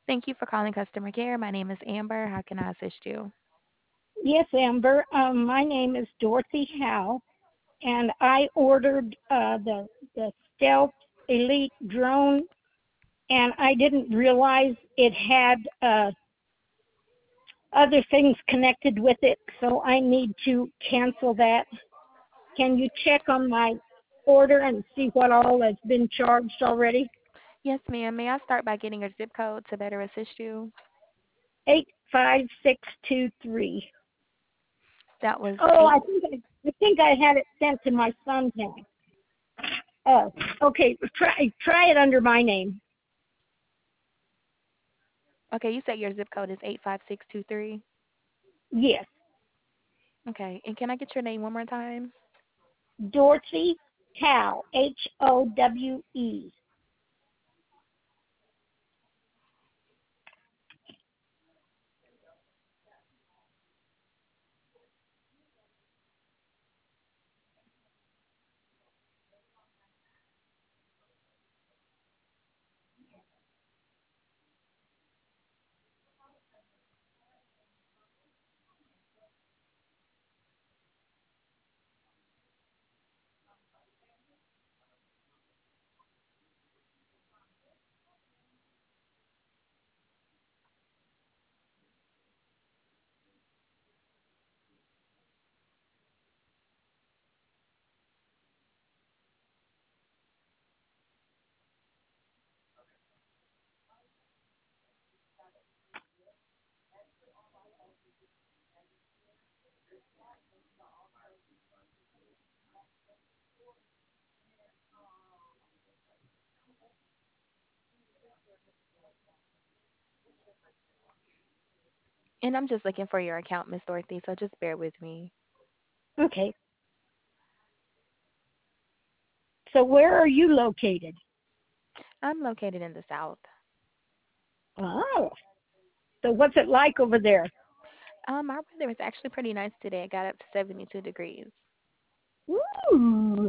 Thank you for calling customer care. My name is Amber. How can I assist you? Yes, Amber. My name is Dorothy Howe, and I ordered the Stealth Elite drone, and I didn't realize it had other things connected with it, so I need to cancel that. Can you check on my order and see what all has been charged already? Yes, ma'am. May I start by getting your zip code to better assist you? 85623. That was Oh, eight. I think I had it sent to my son's house. Oh, okay. Try it under my name. Okay, you said your zip code is 85623. Yes, Okay, and can I get your name one more time? Dorothy Howe, Howe. And I'm just looking for your account, Miss Dorothy, so just bear with me. Okay. So where are you located? I'm located in the South. Oh, so what's it like over there? Our weather is actually pretty nice today. It got up to 72 degrees. Ooh,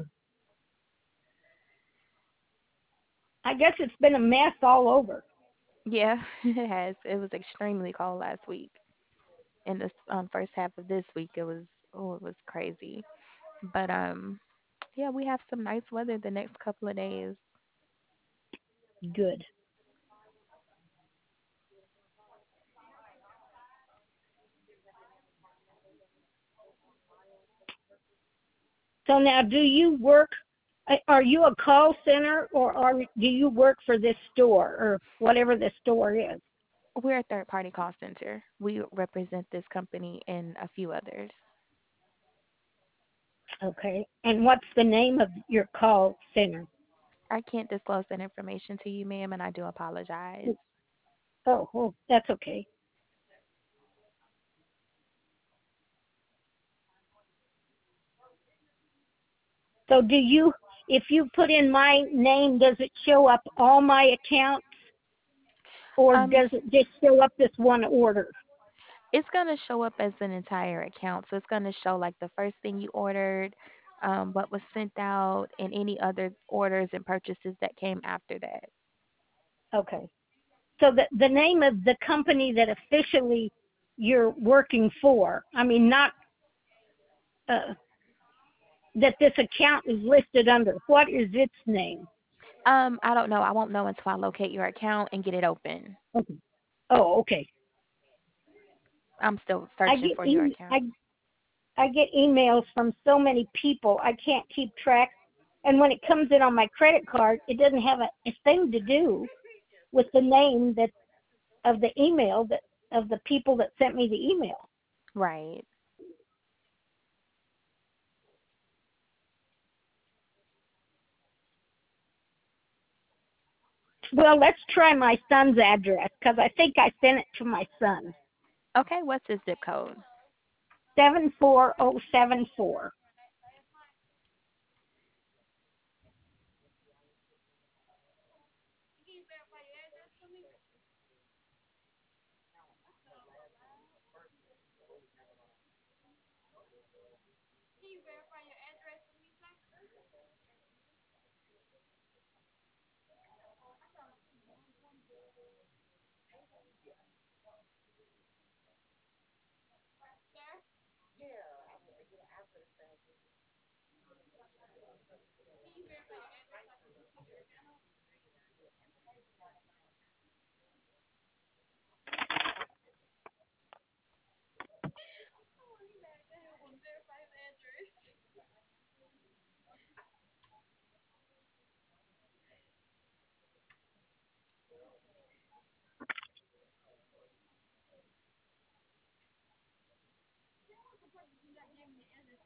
I guess it's been a mess all over. Yeah, it has. It was extremely cold last week. In the first half of this week, it was crazy. But yeah, we have some nice weather the next couple of days. Good. So now, do you work? Are you a call center, or do you work for this store or whatever the store is? We're a third party call center. We represent this company and a few others. Okay. And what's the name of your call center? I can't disclose that information to you, ma'am, and I do apologize. Oh, that's okay. So do you, if you put in my name, does it show up all my accounts, or Um, does it just show up this one order? it's gonna show up as an entire account, so it's gonna show like the first thing you ordered, what was sent out, and any other orders and purchases that came after that. Okay. So the name of the company that officially you're working for, I mean, not uh, that this account is listed under. What is its name? I don't know. I won't know until I locate your account and get it open. Okay. Oh, okay. I'm still I searching get for your e- account. I get emails from so many people I can't keep track. And when it comes in on my credit card, it doesn't have a thing to do with the name that of the email that of the people that sent me the email. Right. Well, let's try my son's address because I think I sent it to my son. Okay, what's his zip code? 74074.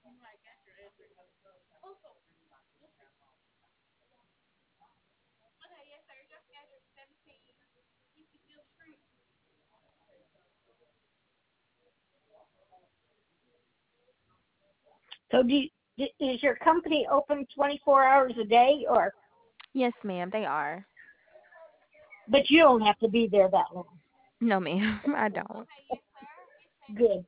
So is your company open 24 hours a day, or Yes, ma'am, they are. but you don't have to be there that long? No, ma'am, I don't. Good.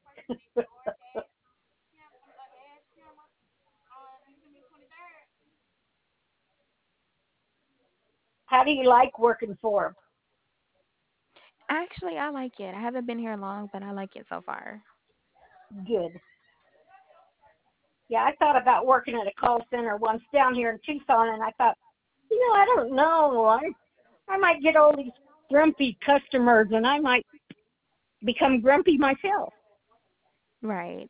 How do you like working for Actually, I like it. I haven't been here long, but I like it so far. them? Good. Yeah, I thought about working at a call center once down here in Tucson, and I thought, I don't know. I might get all these grumpy customers, and I might become grumpy myself. Right.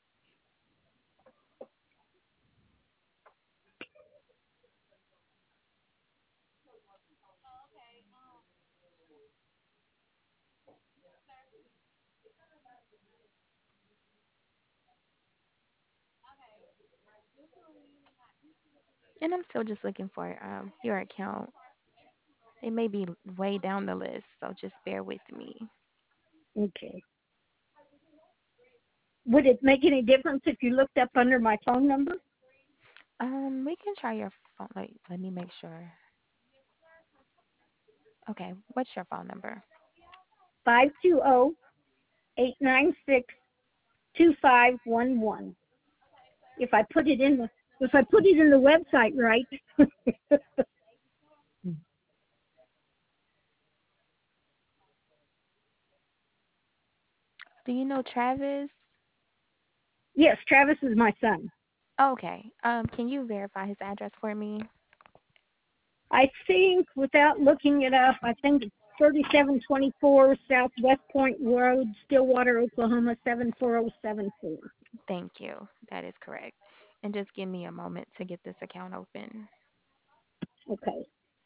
And I'm still just looking for your account. It may be way down the list, so just bear with me. Okay. Would it make any difference if you looked up under my phone number? We can try your phone. Like, let me make sure. Okay, what's your phone number? 520-896-2511. If I put it in the if I put it in the website right. Do you know Travis? Yes, Travis is my son. Okay. Can you verify his address for me? I think, without looking it up, I think it's 3724 Southwest Point Road, Stillwater, Oklahoma 74074. Thank you. That is correct. And just give me a moment to get this account open. Okay.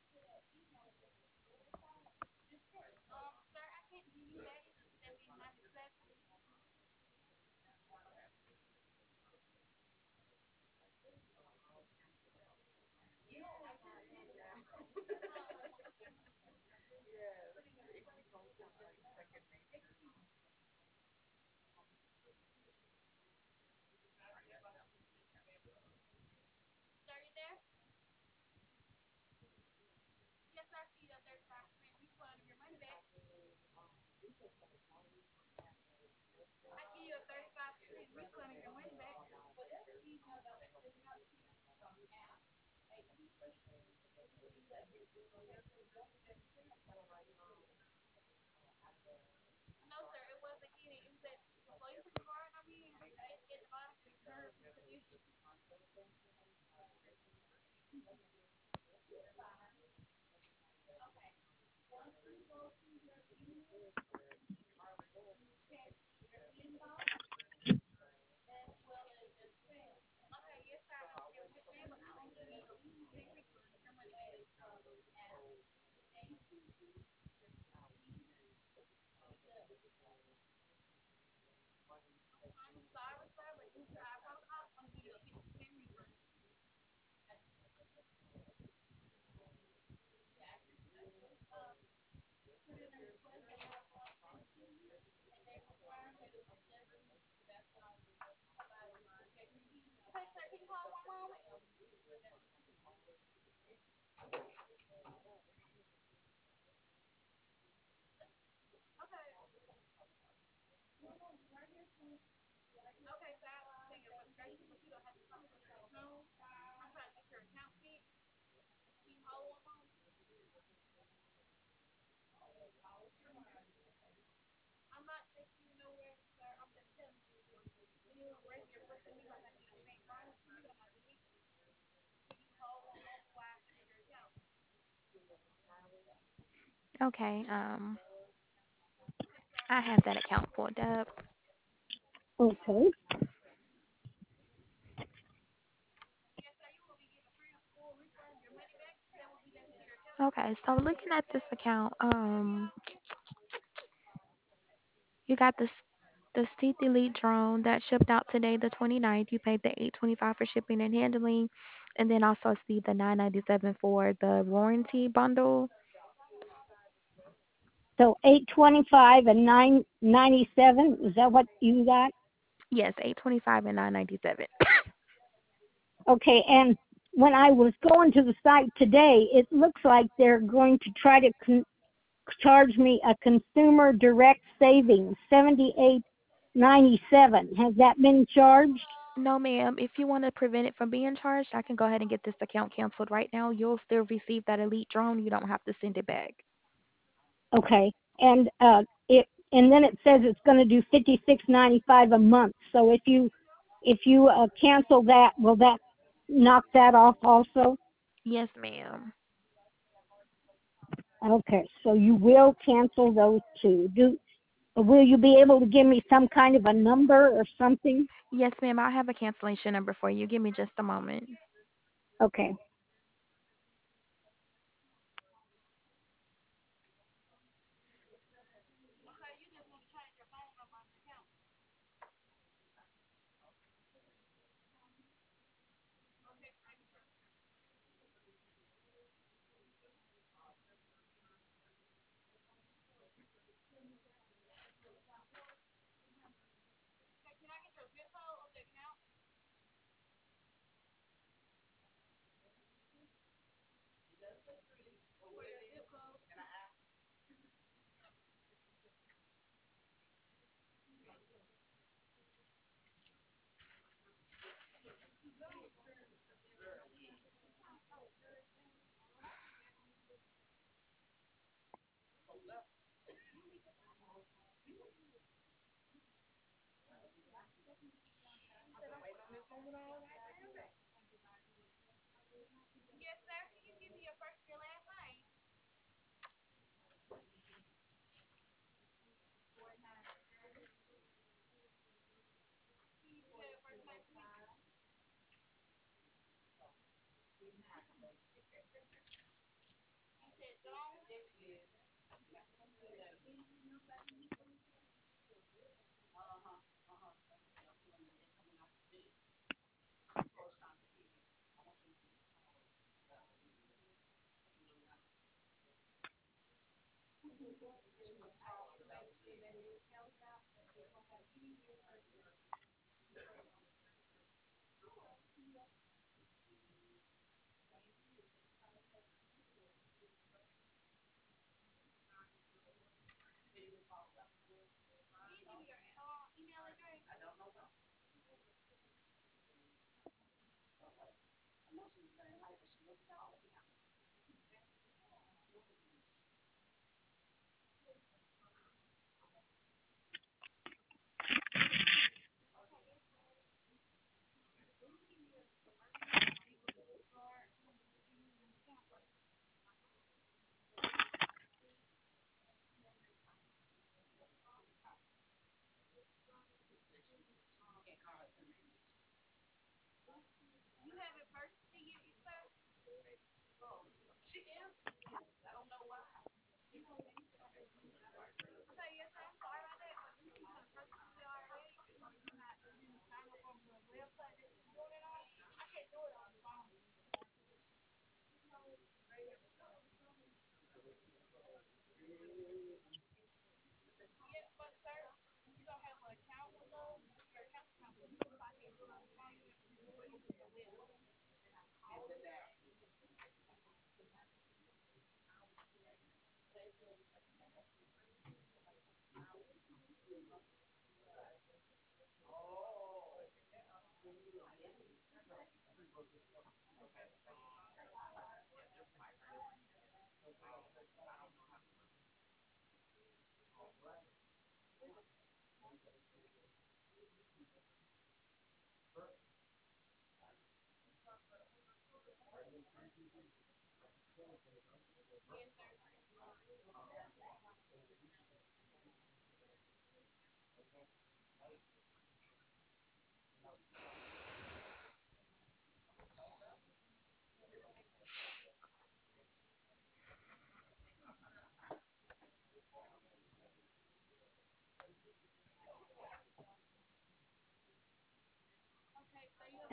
Okay. I have that account pulled up. Okay. Okay, so looking at this account, you got this. The Stealth Elite drone that shipped out today, the 29th, you paid the 825 for shipping and handling, and then also see the 997 for the warranty bundle. So 825 and 997. Is that what you got? Yes, 825 and 997. Okay. And when I was going to the site today, it looks like they're going to try to charge me a consumer direct savings 78.97. Has that been charged? No, ma'am. If you want to prevent it from being charged, I can go ahead and get this account canceled right now. You'll still receive that Elite drone. You don't have to send it back. Okay. And and then it says it's going to do 56.95 a month. So if you cancel that, will that knock that off also? Yes, ma'am. Okay. So you will cancel those two. Will you be able to give me some kind of a number or something? Yes, ma'am. I have a cancellation number for you. Give me just a moment. Okay.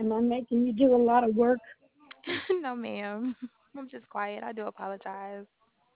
Am I making you do a lot of work? No, ma'am. I'm just quiet. I do apologize.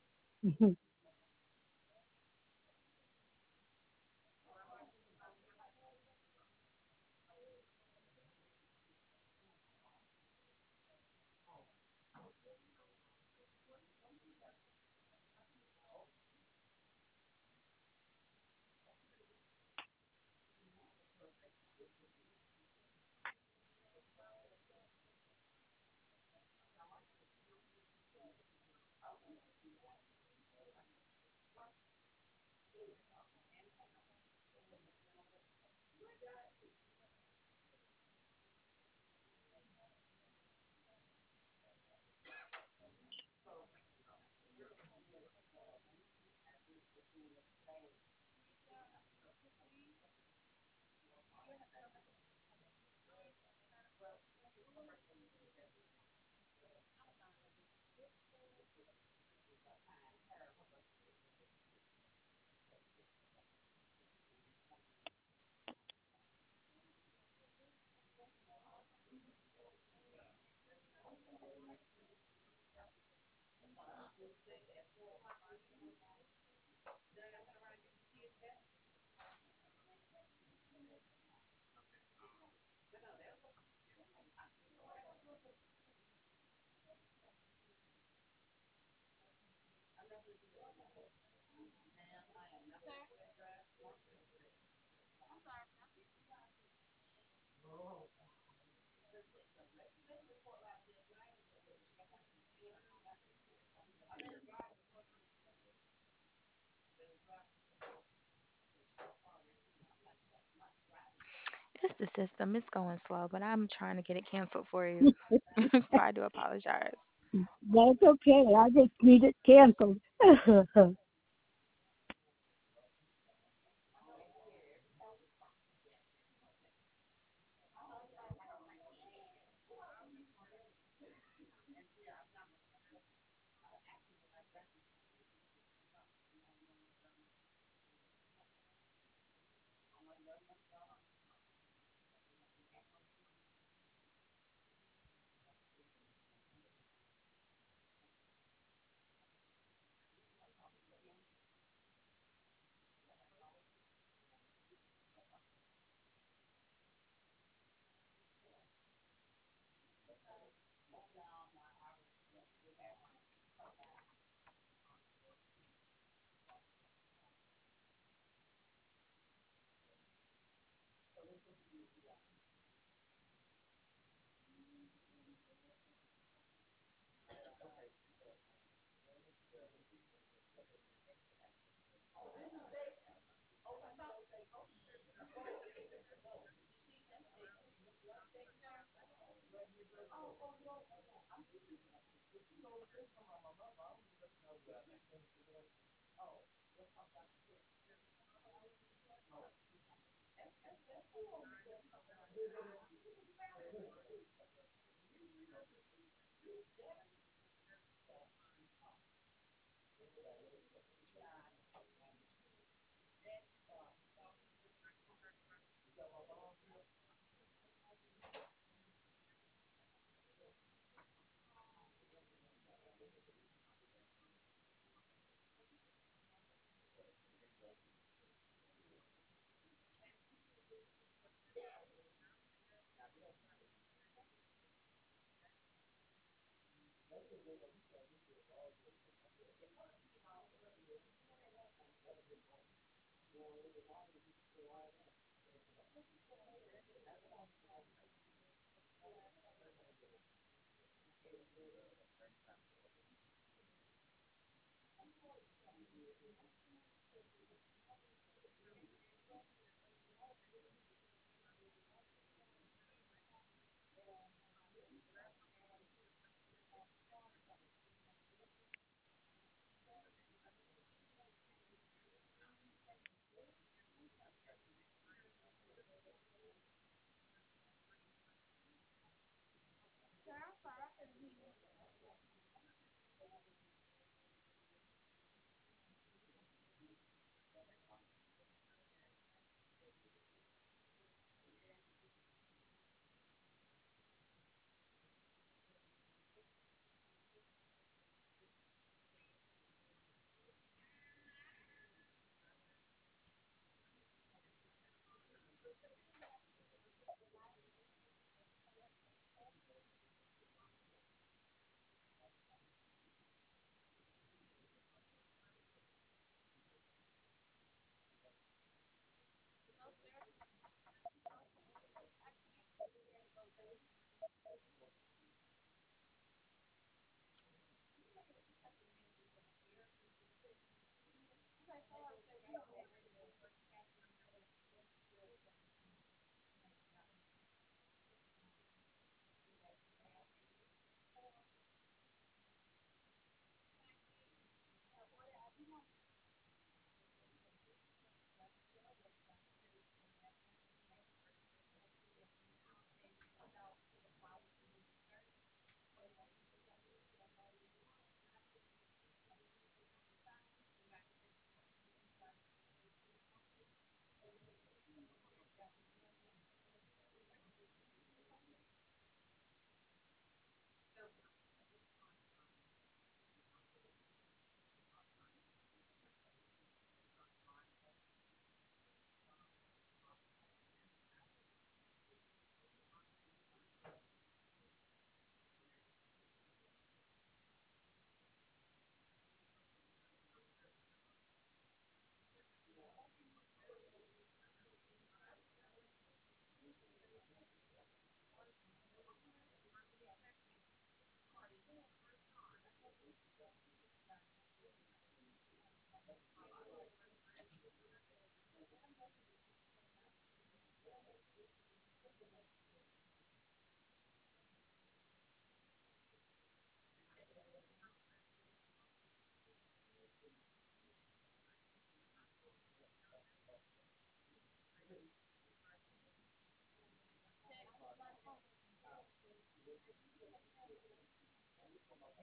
It's the system. It's going slow, but I'm trying to get it canceled for you. So I do apologize. That's okay. I just need it canceled.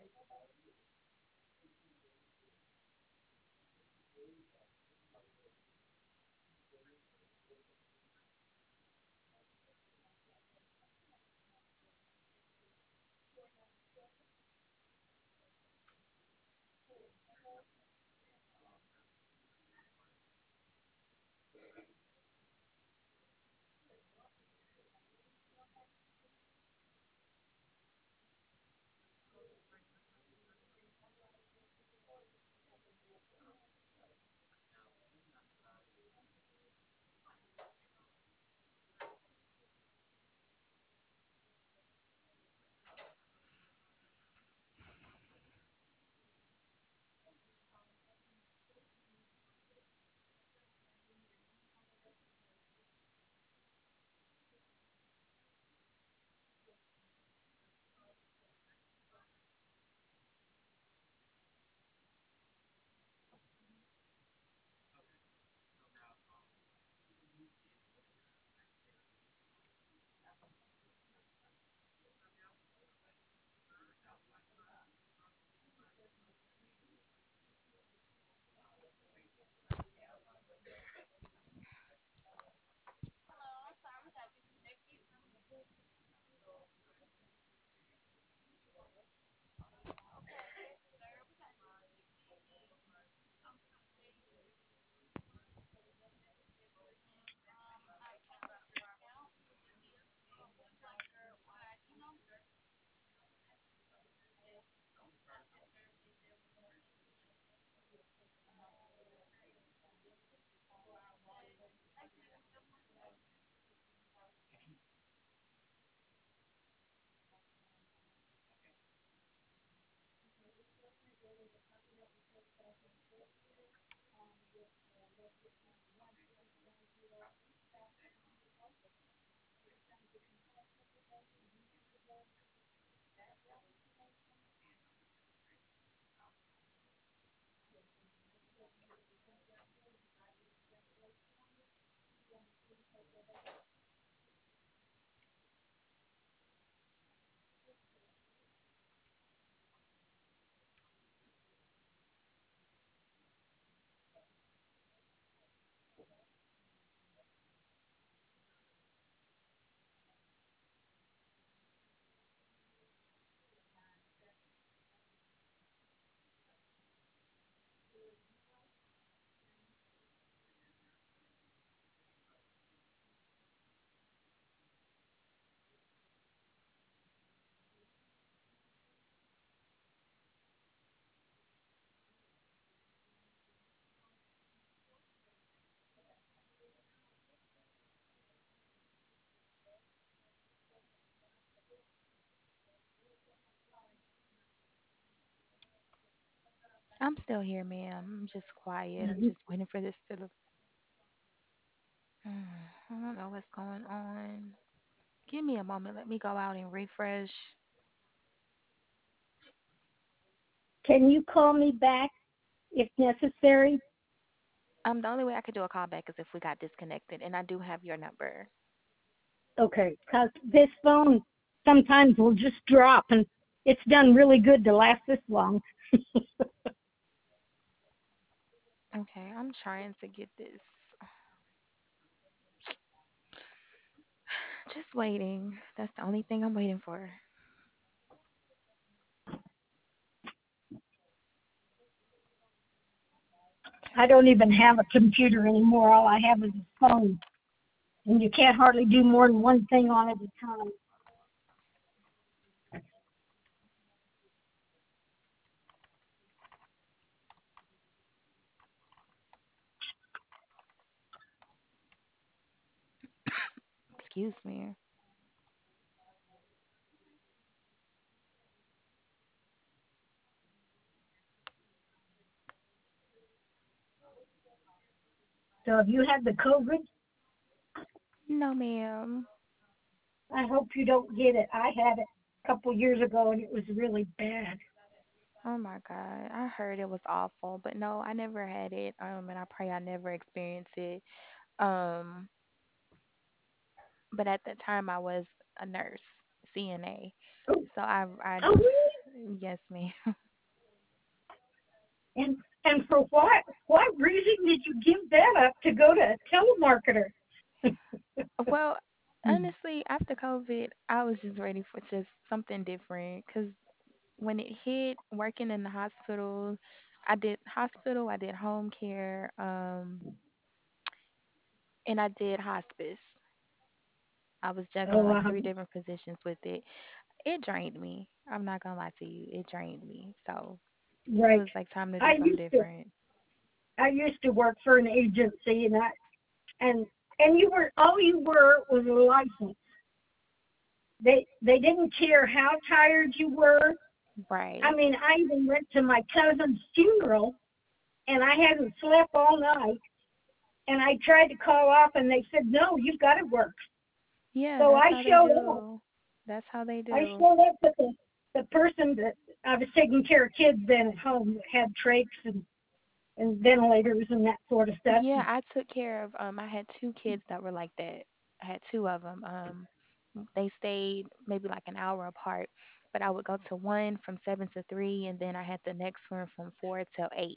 I'm still here, ma'am. I'm just quiet. I'm Mhm. just waiting for this to. I don't know what's going on. Give me a moment. Let me go out and refresh. Can you call me back if necessary? The only way I could do a call back is if we got disconnected, and I do have your number. Okay, because this phone sometimes will just drop, and it's done really good to last this long. Okay, I'm trying to get this. Just waiting. That's the only thing I'm waiting for. I don't even have a computer anymore. All I have is a phone, and you can't hardly do more than one thing on it at a time. Excuse me. So if you had the COVID, No, ma'am. I hope you don't get it. I had it a couple years ago, and it was really bad. Oh my God. I heard it was awful, but no, I never had it. And I pray I never experience it. Um, but at the time I was a nurse, CNA. Oh, So I oh, really? Yes, ma'am. And for what reason did you give that up to go to a telemarketer? Well, honestly, after COVID, I was just ready for just something different. Cause when it hit, working in the hospital, I did home care, and I did hospice. I was juggling Oh, like three different positions with it. It drained me. I'm not gonna lie to you, it drained me. So it right. was like time to do I something used to different. I used to work for an agency, and and you were all you were was a license. They didn't care how tired you were. I Right. mean, I even went to my cousin's funeral, and I hadn't slept all night, and I tried to call off, and they said, "No, you've got to work." Yeah, So that's I how they showed up. do. That's how they I do. showed up with the person that I was taking care of kids then at home that had trachs and ventilators and that sort of stuff. Yeah, I took care of I had two kids that were like that. I had two of them. They stayed maybe like an hour apart, but I would go to one from 7 to 3 and then I had the next one from 4 till 8.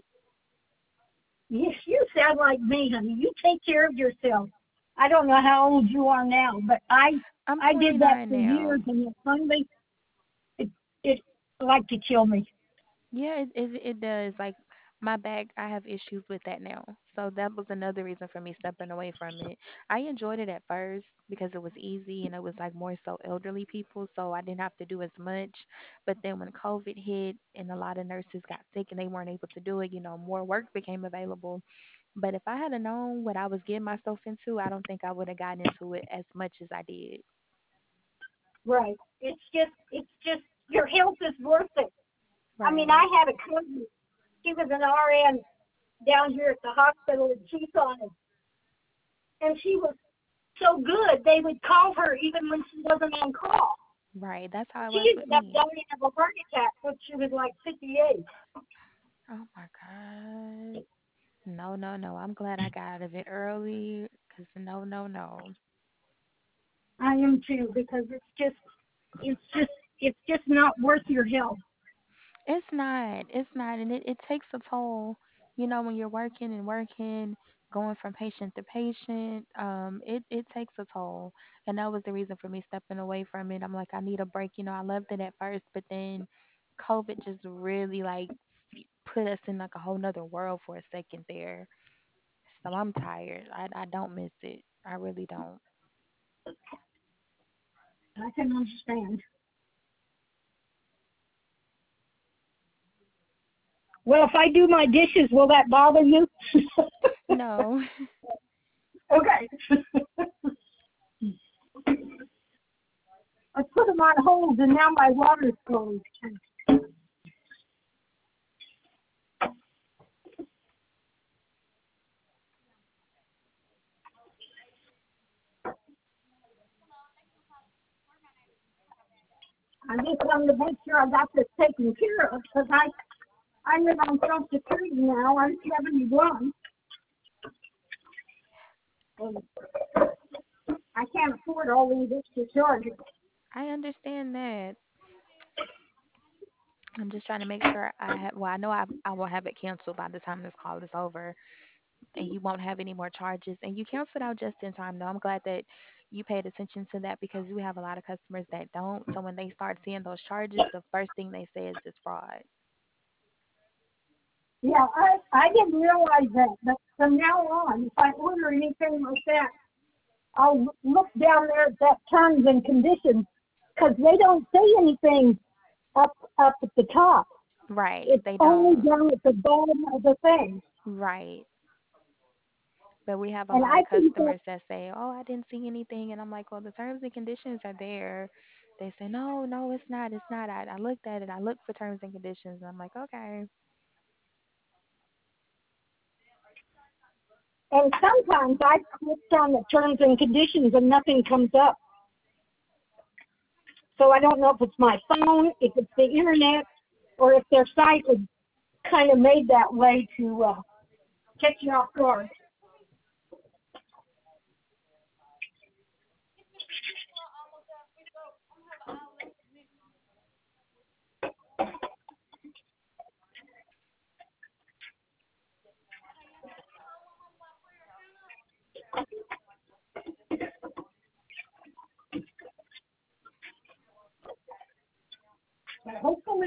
Yes, you sound like me, honey. You take care of yourself. I don't know how old you are now, but I'm I did that 29 for now. years, and it finally it like to kill me. Yeah, it does. Like my back, I have issues with that now. So that was another reason for me stepping away from it. I enjoyed it at first because it was easy and it was like more so elderly people, so I didn't have to do as much. But then when COVID hit and a lot of nurses got sick and they weren't able to do it, more work became available. But if I had have known what I was getting myself into, I don't think I would have gotten into it as much as I did. Right. It's just your health is worth it. I mean, I Right. had a cousin. She was an RN down here at the hospital in Tucson, and she was so good they would call her even when she wasn't on call. Right. That's how it She was with ended up me. dying of a heart attack when she was like 58. Oh my God. No, no, no. I'm glad I got out of it early because no, no, no. I am too because it's just it's just not worth your health. It's not. It's not. And it takes a toll, when you're working and working, going from patient to patient. It takes a toll. And that was the reason for me stepping away from it. I'm like, I need a break. I loved it at first, but then COVID just really like put us in like a whole nother world for a second there. So I'm tired. I don't miss it. I really don't. I can understand. Well, if I do my dishes, will that bother you? No. Okay. I put them on hold, and now my water's closed. I just wanted to make sure I got this taken care of because I live on Social Security now. I'm 71, and I can't afford all these extra charges. I understand that. I'm just trying to make sure well, I know I will have it canceled by the time this call is over and you won't have any more charges. And you canceled out just in time, though. I'm glad that you paid attention to that because we have a lot of customers that don't. So when they start seeing those charges, the first thing they say is it's fraud. Yeah, I didn't realize that, but from now on, if I order anything like that, I'll look down there at that terms and conditions because they don't say anything up at the top. Right. It's They only don't. down at the bottom of the thing. Right. But we have a And lot I of think that, customers that say, "Oh, I didn't see anything," and I'm like, "Well, the terms and conditions are there." They say, "No, no, it's not. It's not. I looked at it. I looked for terms and conditions." And I'm like, "Okay." and sometimes I clicked on the terms and conditions and nothing comes up. So I don't know if it's my phone, if it's the internet, or if their site was kind of made that way to catch you off guard.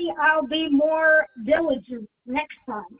I'll be more diligent next time.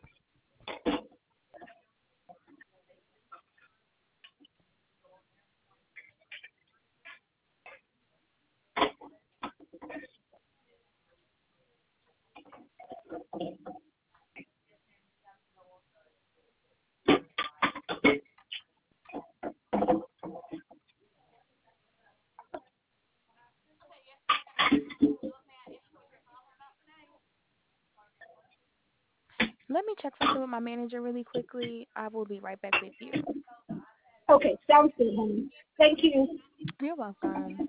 Let me check something with my manager really quickly. I will be right back with you. Okay, sounds good, honey. Thank you. You're welcome.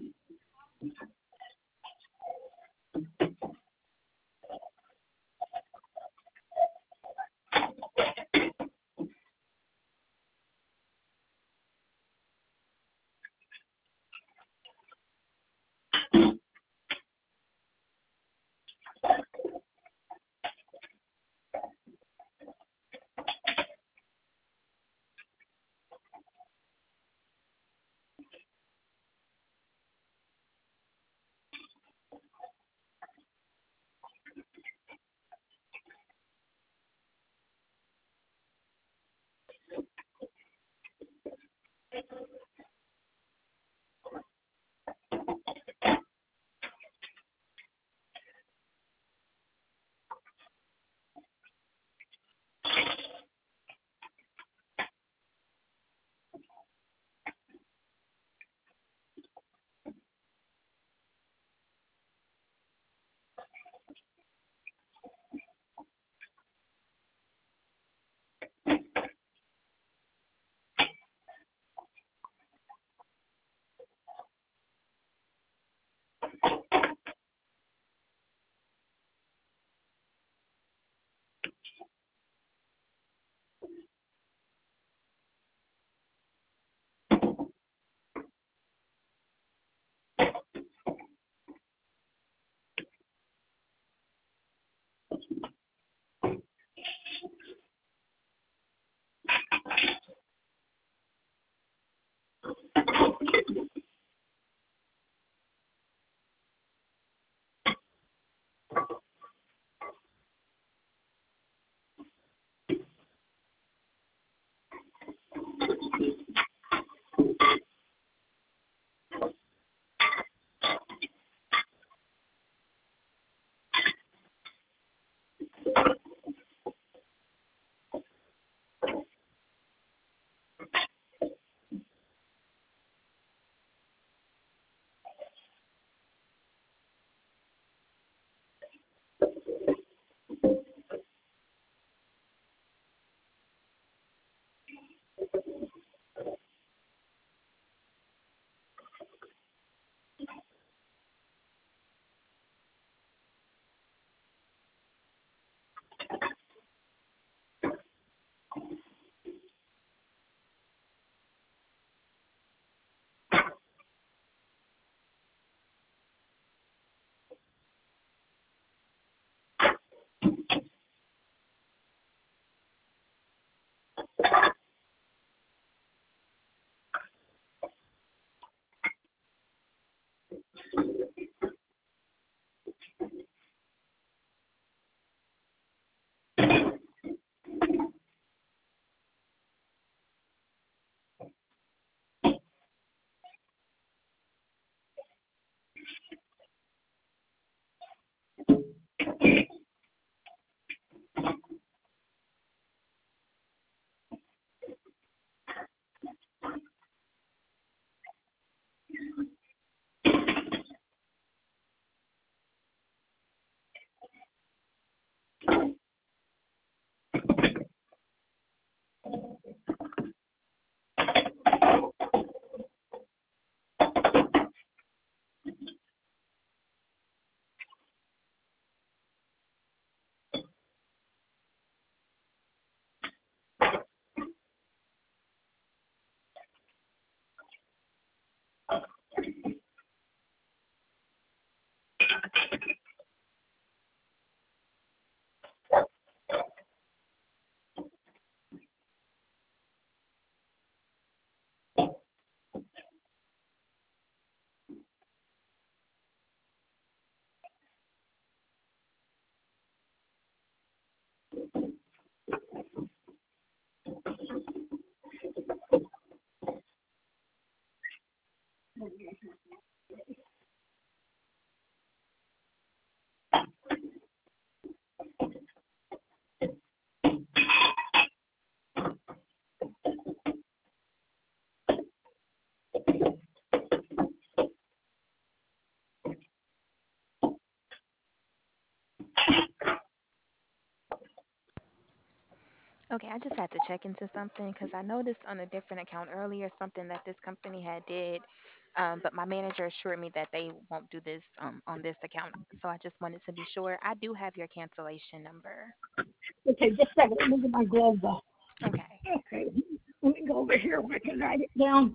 Okay, I just had to check into something because I noticed on a different account earlier something that this company had did, but my manager assured me that they won't do this on this account. So I just wanted to be sure. I do have your cancellation number. Okay, just a second. Let me get my gloves off. Okay. Okay, let me go over here where I can write it down.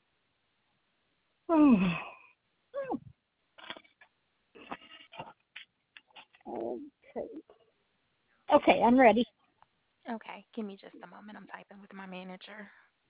Okay. Okay, I'm ready. Okay, give me just a moment. I'm typing with my manager.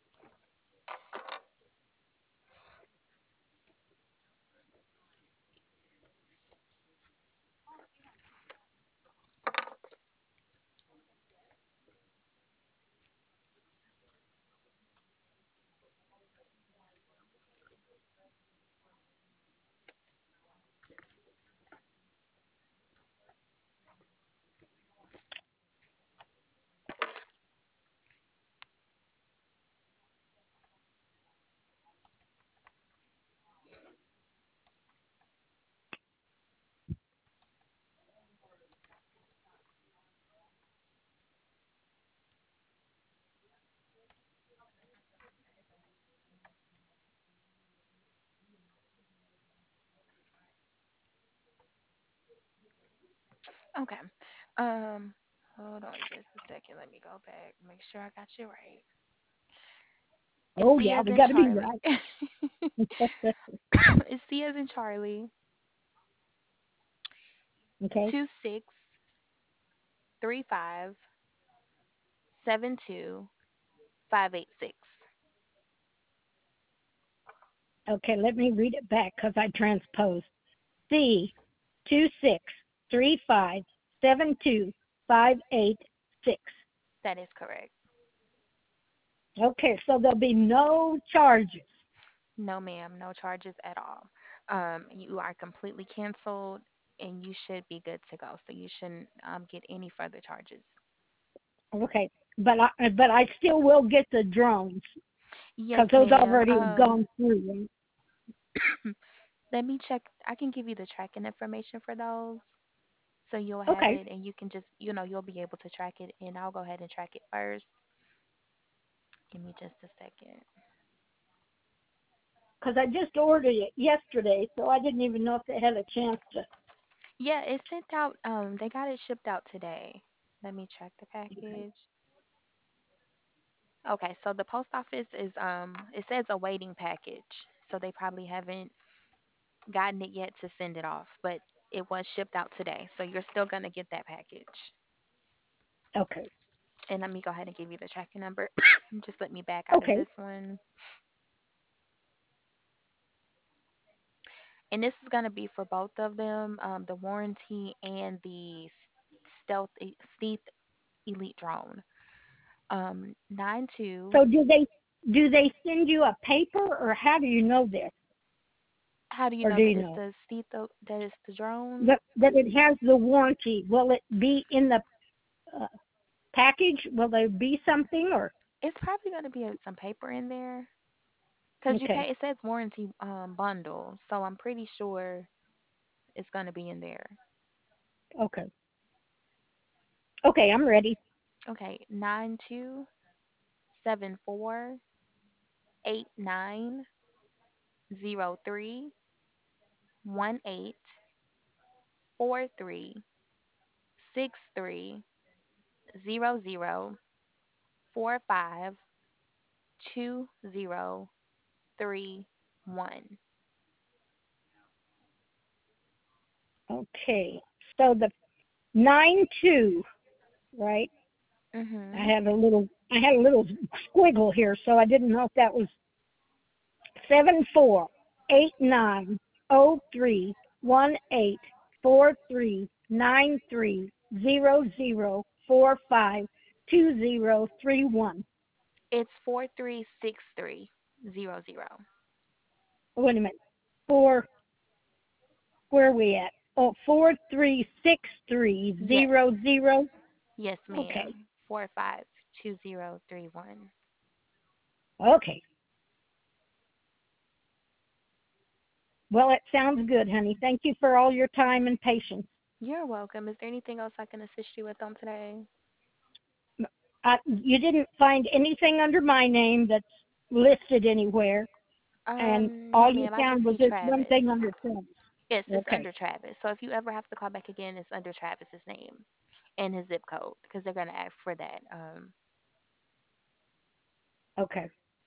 Okay. Um, hold on just a second. Let me go back. Make sure I got you right. It's Oh C yeah, as we in got to be Charlie. right. It's C as in Charlie. Okay. 263572 586. Okay, let me read it back because I transposed. C 263572 586. That is correct. Okay, so there'll be no charges. No, ma'am, no charges at all. You are completely canceled and you should be good to go. So you shouldn't get any further charges. Okay, but I still will get the drones Yes, because those ma'am. already have gone through. Let me check. I can give you the tracking information for those. So you'll have Okay, it and you can just, you'll be able to track it. And I'll go ahead and track it first. Give me just a second. because I just ordered it yesterday, so I didn't even know if they had a chance to. Yeah, it's sent out. They got it shipped out today. Let me check the package. Okay, so the post office is it says awaiting package. So they probably haven't gotten it yet to send it off, but it was shipped out today. So you're still gonna get that package. Okay, And let me go ahead and give you the tracking number. Just let me back out of okay. this one. And this is gonna be for both of them, the warranty and the stealth elite drone. 92. So do they send you a paper or how do you know this? How do you Or know do that you it's know that it's the drone? that it has the warranty? Will it be in the uh, package? Will there be something or It's probably gonna be some paper in there because you okay, pay. It says warranty bundle, so I'm pretty sure it's gonna be in there. okay, okay? I'm ready. Okay, 92731894336300452031. Okay, so the 92, right? I Mhm. had a little I had a little squiggle here, so I didn't know if that was 74890318439300452031. It's 436300. Wait a minute. for where are we at? Oh, 436300. Yes. Yes, Okay. ma'am. 452031. Okay. Well, it sounds good, honey. Thank you for all your time and patience. You're welcome. Is there anything else I can assist you with on today? You didn't find anything under my name that's listed anywhere, and No, all you ma'am. I just found was see this one thing Travis. under Travis. Yes, it's Okay. under Travis. So if you ever have to call back again, it's under Travis's name and his zip code because they're gonna ask for that. Okay.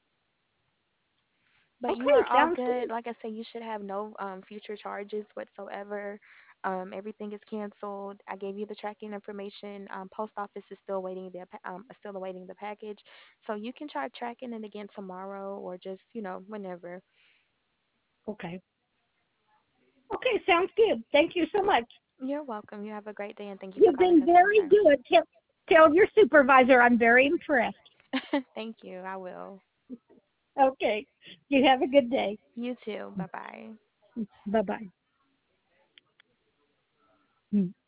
But you Okay. are all Sounds good. good. Like I say, you should have no future charges whatsoever. Everything is canceled. I gave you the tracking information. Post office is still waiting still awaiting the package, so you can try tracking it again tomorrow or just whenever. Okay. Okay. Sounds good. Thank you so much. You're welcome. You have a great day and thank you for You've calling been customer very good. service. Tell your supervisor I'm very impressed. Thank you. I will. Okay. You have a good day. You too. Bye bye. Bye bye.